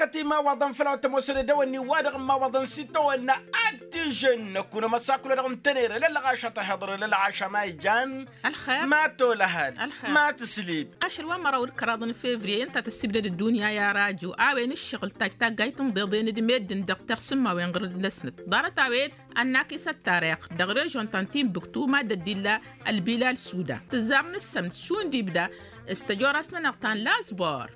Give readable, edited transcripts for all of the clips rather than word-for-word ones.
دغتي ما وضن فلا تموسن دواني وادغ ما وضن ستو ان اكتيجن كنا مساكل رغم تنير لا غاشة تحضر لا عاشا ما يجان الخير ما تولهد الخير ما تسليب اشل وما راور كراضن فيفري انت تسبد الدنيا يا راجو اوين الشغل تاك جايتن ضيضين دميدن دكتور سما وين غرد لسنت دارت اوين اناكي التاريخ دغريجون تانتين بكتو ما دديلا البلال السوداء تزارن السمت شون دي بدا استجورسنا نقطان لازبور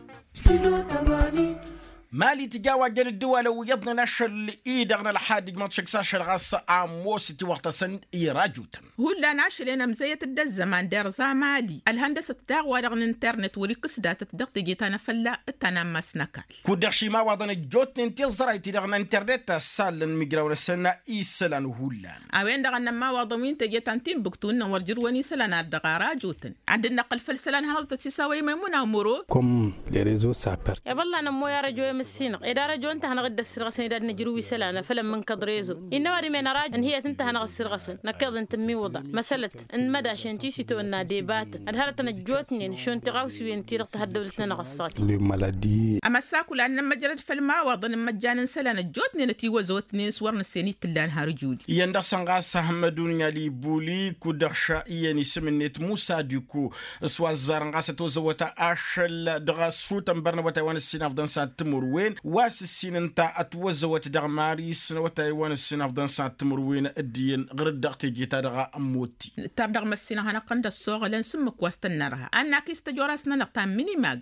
مالي تجاوى جل الدول ويضنا نشر إيدغنا الحادق ما تشكساش الغاصة عموسي وقت سن إيراجوتا هلا ناشر لنا مزية الزمان دارزا مالي الهندسة تداغ رغن الانترنت وريكس داتا تدغ تجيتانا فلا التنمس نكال كودخشي ما وضن الجوت ننتي زرايتي دغنا انترنت سالن ميقراون السنة إيسلان وهولان اوين دغنا ما وضمين تجيتان تيم بكتون ورجرواني سلان الدغارا جوتن عندنا قلفل سلان هرطة تساوي ميمونا ومرو كم لريزو سابر يا بالله أنا مو يا رجل السينق إذا رجوا أنت هنغد السرغسين إذا نجروي سلانة فلم من كضريزو إنما دي من راج إن هي تنتهي هنغ السرغسين نكذا أنت مي وضع مسألة إن مدى شنتيسي تو الناديبات الهرة نجوتني شو أنت غاوسي وين تيرق تهدولتنا نغصات لمالدي أما ساكو لأن مجرد فيلم وضن مجانا سلانة جوتني نتي وزوتني سورن السيني تلان هارجودي يندا سانغاس حمدون يالي بولي كودخشا يعني سمنت موسى ديكو سوا زارنغاس توزوتا أشل دغاس فوتن برنبتا وان السيناف دان سان تمروين واس السيننتا اتوزوت دغماري سنوتا وان السيناف دان سان تمروين الدين غرد دغتي جيتا دغا اموتي تردغ مسينا هنا قند الصوغ لنسمك واستنرها أنا كيست جوراسنا نقطان ميني ماج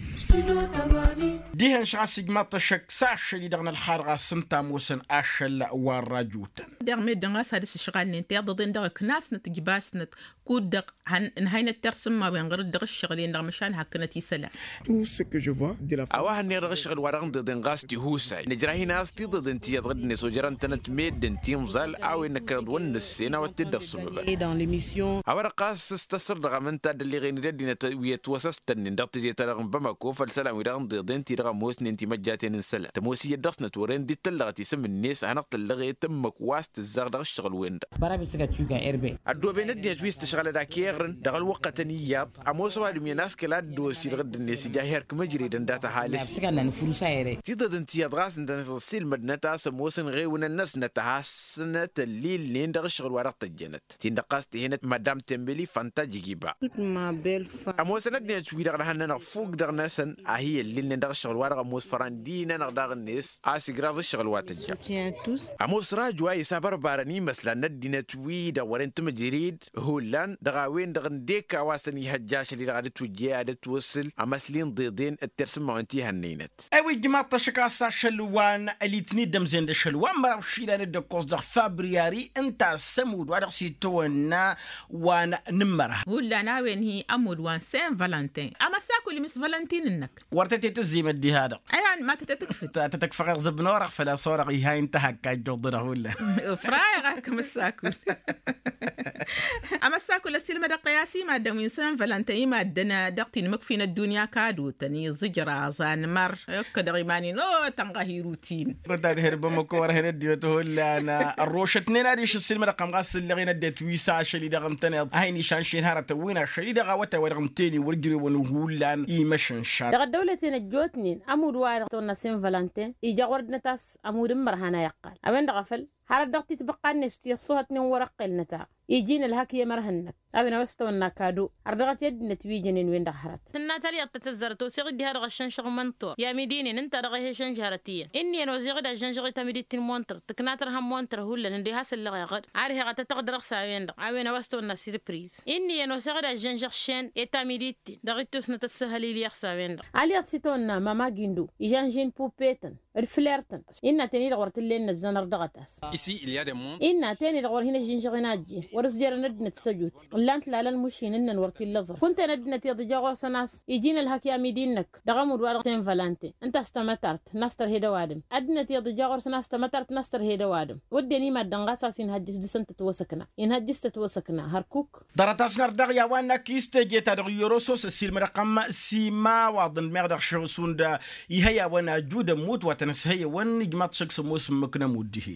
ديهن شعسيق ماتا شك ساشلي دغنا الحارغا سنتا موسن أشل وراجوتن دغ ميدن غاس هادس الشغال ننتي ضدين دغ كناس نتجباس نت كود دغ نهاينا الترسم ما بين غرد دغ الشغلين دغ مشان هكنتي سلا أواه نير غشغل ورغم ضدن غاستي هوساي نجراهي ناس تي ضدن تي غدني سوجران تنت ميدن تي مزال أو إنك ون السنة وتدى الصبح أورا قاس استصر رغم انت اللي غين ردنا ويتوسس تنين دغت جي ترغم بمكو فالسلام ورغم ضدن تي رغم موسن انتي مجاتين السلا تموسي يدرسنا تورين دي تلغتي سم الناس هنقت اللغي تمك واست الزغدغ الشغل وين برا بسكا تشوغا اربي الدو بين الدنيا تويست شغل داكيغرن دغل وقت نيات اموس وادي من ناس كلا دو سير غد الناس جاهر كمجري دن داتا حالس بسكا نان فروسا يري تيضد انت يدغاس انت نصيل مدنتا سموسن غي ون الناس نتحسنة الليل لين دغ الشغل ورق الجنت تندقاست هنا مدام تمبلي فانتا جيجيبا ما بيلفا اموس ندني تشوي دغ هنا فوق دغ ناسن اهي الليل دغ الشغل ورق اموس فراندينا نغدغ الناس اسيغراز الشغل واتجا اموس راجوا يسابر بارني مثلا ندينا توي دا ورنت مجريد هولان دغاوين دغ ديكا واسني هجاش اللي غادي توجي عاد توصل امسلين ضيضين الترسم وانتي هنينت ايوي جماعة شكاسا شلوان اللي تنيدم زين شلوان مرا شيلا ند قصد فبراير انت سمود وادق سيتونا وانا نمرها ولا ناوين هي امود وان سين فالنتين اما ساكو اللي مس فالنتين انك ورتتي تزيم الدي هذا ايوان ما تتكفت تتكفى زبنورق فلا صورق هاي انتهى كاجودره ولا فرايغ كم الساكو اما الساكو للسلمة قياسي ما دام سين فالنتين ما دنا دقتي نمكفين الدنيا كادو تني زجرا زان مر كدغي ماني نو تنغهي روتين كنت هرب مكور هنا ديته ولا انا الروشتني ناديش السلمة رقم غاس اللي غينا ديت ويسا شلي دغم تني هاي نشانشين هارت وين شلي دغا وتا ورغم تاني ورجري ونقول لان يمشن شات دغ دولتين الجوتنين امود وارق تونا سين فالنتين يجا وردنا تاس امود مرهنا يقال ابن دغفل هارد دغتي تبقى نشتي الصوت نين ورقل نتا يجينا الهاكيه مرهنك أبنا وستونا كادو أردغت يد نتويجن وين دخلت سنة تري تتزرت وسيغد هذا غشان شغل منطور يا مديني انت رغي هشان جارتيا اني انا وزيغد عشان شغل تمديت المونتر تكناتر هم مونتر هولا ندي هاس اللي غيغد عاري غت تقدر ساوين عاوين وستونا سيربريز اني انا وزيغد عشان شغشان يتامديت دغيتوس نتسهلي لي يخساوين علي سيتونا ماما جندو يجان جين بوبيتن الفليرتن ان تاني لغورت اللي نزن ردغتاس ici il y a des monts ان تاني لغور هنا جين شغناجي ورزير ندنا تسجوت لانت لا المشين ان ورتي اللزر كنت ندنا تيضجا سناس يجينا الهكي اميدينك دغمود ورتين فالانتي انت استمترت نستر هيدا وادم ادنا تيضجا سناس استمترت نستر هيدا وادم ودني ما دنغاساسين هجس دسنت توسكنا ان هجس توسكنا هركوك درتاس نردغ يا وانا كيستجيتا دغ يوروسوس السلم رقم سيما واضن مردغ شوسوندا يهيا وانا جود موت وتنسهي ون جمات شخص موسم مكنا مودهين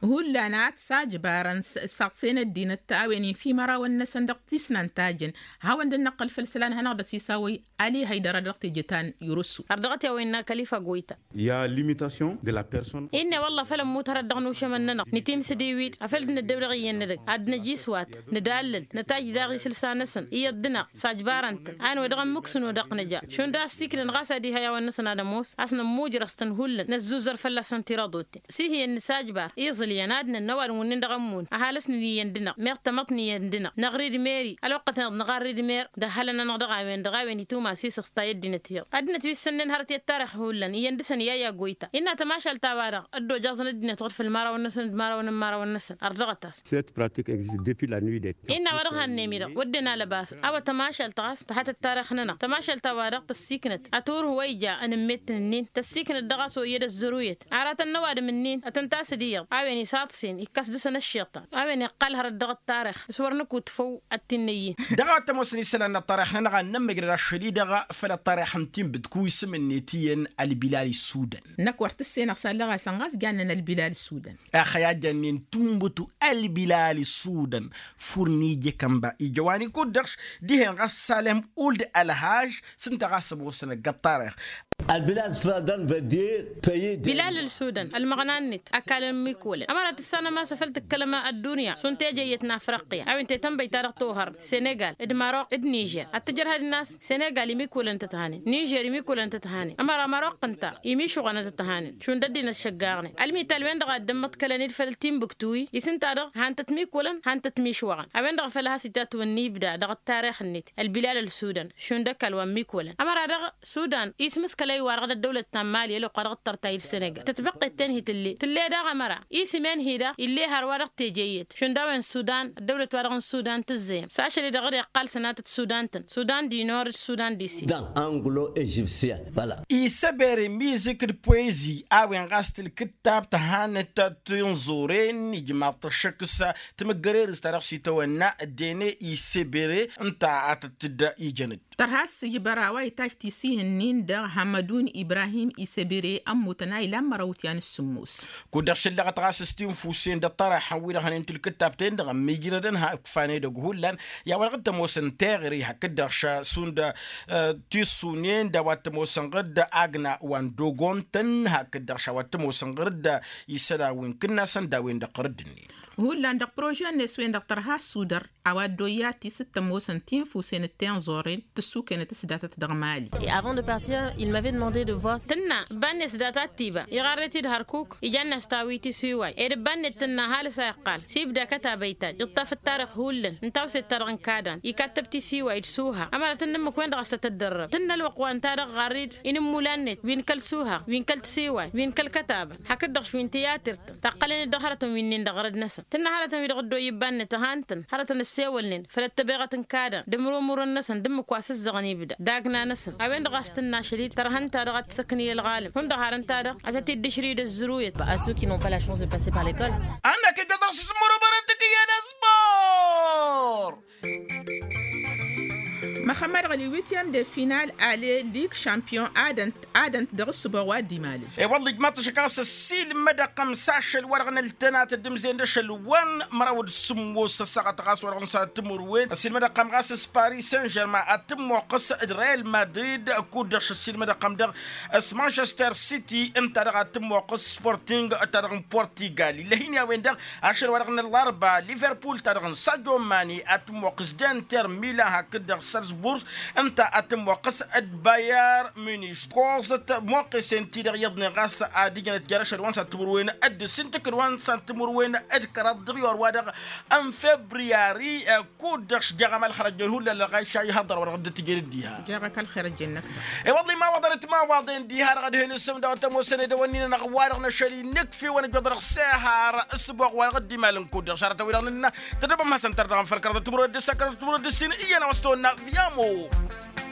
هو لانات ساجبارن ساقسين الدين التاويني في مرا والنسندق تسنان تاجن هاوند النقل فلسلان هنغدا سيساوي علي هيدر دقتي جتان يرسو أردغتي وإننا كليفة قويتا يا limitation de la personne. إني والله فلم متردغ نوشمننا نتيم سديويد أفلدنا الدبرغي ندق عدنا جيسوات ندالل نتاج داغي سلسانسن إيادنا ساجبارنت أنا ودغم مكسن ودق نجا شون دا ستيكن غاسا دي هيا والنسن هذا موس أصلا موجرستن هولن نزوزر فلسان تيرادوتي سيهي النساجبار يزلي ينادنا النوار ونندغمون أهالسني يندنا ميرتمطني يندنا نغريد ميري الوقت نغريد مير دهلنا نغدغاوين دغاوين يتوما سيس ستايد دينتير أدنا تويسنن هرتي التاريخ هولن يندسن يا قويتا إنها تماشى التوارق أدو جازن الدنيا تغرف المارا والنسن المارا والنمارا والنسن أردغتاس Cette pratique existe depuis la nuit des temps. إنها ورغها النميرة ودنا لباس أو تماشى التغاس تحت التاريخ ننا تماشى التوارق تسيكنت أتور هويجا أنميت النين تسيكنت دغاس ويد الزرويت عرات النواد منين أتنتاس دير أويني ساتسين يكسدو سنة الشيطان أويني قالها الدغ التاريخ سورنكو تفو التنيين دغا تموسني سنة الطريح نغا نمجر الشديد دغا فلا الطريح نتيم بتكويس من نتين البلاد السودان نكورت السنة سالغا سانغاس جاننا البلاد السودان أخيا جنين تنبتو البلاد السودان فورني جكمبا إجواني كودش دي هنغا سالم أولد الهاج سنتغا سبوسنا الطريح البلاد السودان بدير بلال السودان المغنانت أكال الميكولة أمرت السنة ما سفلت الكلمة الدنيا سنتي جيتنا أفريقيا أو أنت تنبي تاريخ طوهر سنغال الماروك نيجر التجر هذه الناس سنغال يميكول أنت تهاني نيجر يميكول أنت تهاني أمر ماروك أنت يميشو غنا تهاني شون ددينا الشجارني علمي تلوين دغا دمت كلاني الفلتين بكتوي يسن تاريخ هانت تميكولن هانت تميشو غن أبين دغا فلها ستات والنيبدا دغا التاريخ النت البلاد السودان شون دكال وميكولن أمر دغا السودان اسمس كلاي وارغ الدولة التمالية لو قرغت ترتاي السنغال تتبقى التنهي تلي دغا مرا اسمين هيدا اللي هروارغ تيجيت شون داوين السودان الدولة وارغ السودان تزيم ساشلي دغا يقال سنات السودان سودان دي نور السودان دي سي دان انجلو ايجيبسيان فوالا يسبر ميوزك البويزي أوين غاست الكتاب تهانت تنظرين يجمع الشخص تمقرير استرخصي تونا الديني يسبر انت عتتدا يجند ترهاس يبراوي تاجتي سيهنين دا حمدون إبراهيم إسبيري أم متناي لما روتيان السموس كودش اللي غتغاس ستيم فوسين دا طرح حويرها هننت الكتابتين دا ميجردن ها كفاني دا قهولان يا ورغد موسن تاغري هكدش سوندا تيسونين دا واتموسن غد أغنى وان دوغونتن هكدش واتموسن غد يسرا وين كنا سندا وين دا قردني هو لاندق بروجي النسوين دا ترهاس سودر أواد دوياتي ستموسن تين فوسين التين زورين Et avant de partir, il m'avait demandé de voir. تنا بنس داتات تيبا يغارتي دهركوك يجانا ستاويتي سيواي إيه بنت تنا هال سيقال سيبدا كتابيتا يطاف التاريخ هولن انتاو سترغن كادان يكتبتي سيواي تسوها أما تنا مكوين دغسة تدرب تنا الوقوان تاريخ غاريد إن مولانت وين كل سوها وين كل تسيواي وين كل كتابا حكدغش وين تياتر تقلين دغرتم وين دغرد نسا تنا هالتم يدغدو يبان تهانتن هالتن السيولن فلتبغة كادان دمرو مور النسن دم كواس الزغني بدا داقنا نسن أبين دغستنا شديد ترهن تارغت سكني الغالب هون دهارن تارغ أتتي الدشريد الزرويت à ceux qui n'ont pas la chance de passer par l'école. أنا كنت درس مربرتك يا نصبور محمد غلي ويتيام دي فينال على ليك شامبيون آدنت درس بوادي مالي اي والله جماعة شكاس السيل مدى قمساش الورغن التنات الدمزين دش الوان مراود سموس الساقة غاس ورغن ساتمور وين السيل مدى قم غاس باريس سان جيرمان اتمو قص ريال مدريد كودش السيل مدى قم دغ مانشستر سيتي انت دغ اتمو قص سبورتينغ ترغن بورتيغالي لهين يا وين دغ عشر ورغن الاربعة ليفربول ترغن ساديو ماني اتمو قص دانتر ميلان هكذا بورس انت اتم وقص باير مونيش كوزت موقس انت يضني غاس ادينا تجرش الوان سنتمروين اد سنتك الوان سنتمروين اد كراد دغيور وادغ ام فبراير كودش جغمال خرج هو لا غاي شاي هضر ورغد تجري ديها جاك الخير جنك اي والله ما وضرت ما واضين ديها غد هنا السم دو تمو سنه دونينا نغوارغ نشري نكفي وانا بدرغ ساهر اسبوع ورغد مال كودش شرط ويرنا تدبم ما سنتر فركر تمرو دسكر تمرو دسين انا وستونا فيامو